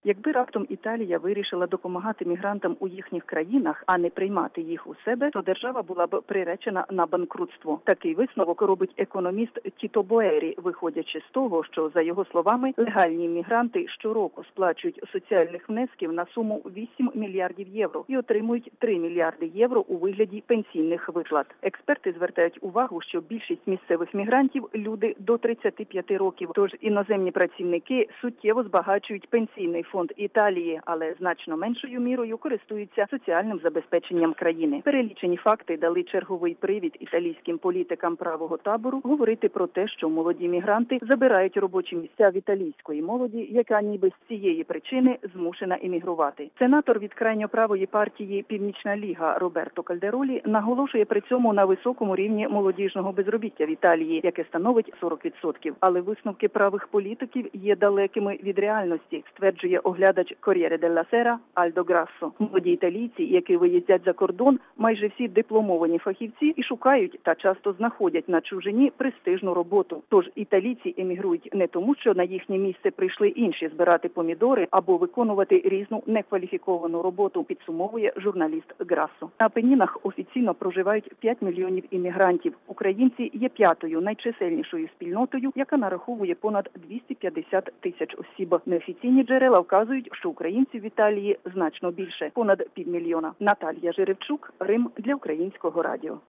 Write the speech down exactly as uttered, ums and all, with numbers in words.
Якби раптом Італія вирішила допомагати мігрантам у їхніх країнах, а не приймати їх у себе, то держава була б приречена на банкрутство. Такий висновок робить економіст Тіто Боері, виходячи з того, що, за його словами, легальні мігранти щороку сплачують соціальних внесків на суму вісім мільярдів євро і отримують три мільярди євро у вигляді пенсійних виплат. Експерти звертають увагу, що більшість місцевих мігрантів – люди до тридцяти п'яти років, тож іноземні працівники суттєво збагачують пенсійний фонд Італії, але значно меншою мірою користуються соціальним забезпеченням країни. Перелічені факти дали черговий привід італійським політикам правого табору говорити про те, що молоді мігранти забирають робочі місця в італійської молоді, яка ніби з цієї причини змушена емігрувати. Сенатор від крайньоправої партії «Північна Ліга» Роберто Кальдеролі наголошує при цьому на високому рівні молодіжного безробіття в Італії, яке становить сорок відсотків. Але висновки правих політиків є далекими від реальності, стверджує оглядач «Кор'єре делла Сера» Альдо Грассо. Молоді італійці, які виїздять за кордон, майже всі дипломовані фахівці і шукають та часто знаходять на чужині престижну роботу. Тож італійці емігрують не тому, що на їхнє місце прийшли інші збирати помідори або виконувати різну некваліфіковану роботу, підсумовує журналіст Грассо. На Апенінах офіційно проживають п'ять мільйонів іммігрантів. Українці є п'ятою найчисельнішою спільнотою, яка нараховує понад двісті п'ятдесят тисяч осіб. Неофіційні джерела вказують, що українців в Італії значно більше – понад півмільйона. Наталія Жеревчук, Рим, для Українського радіо.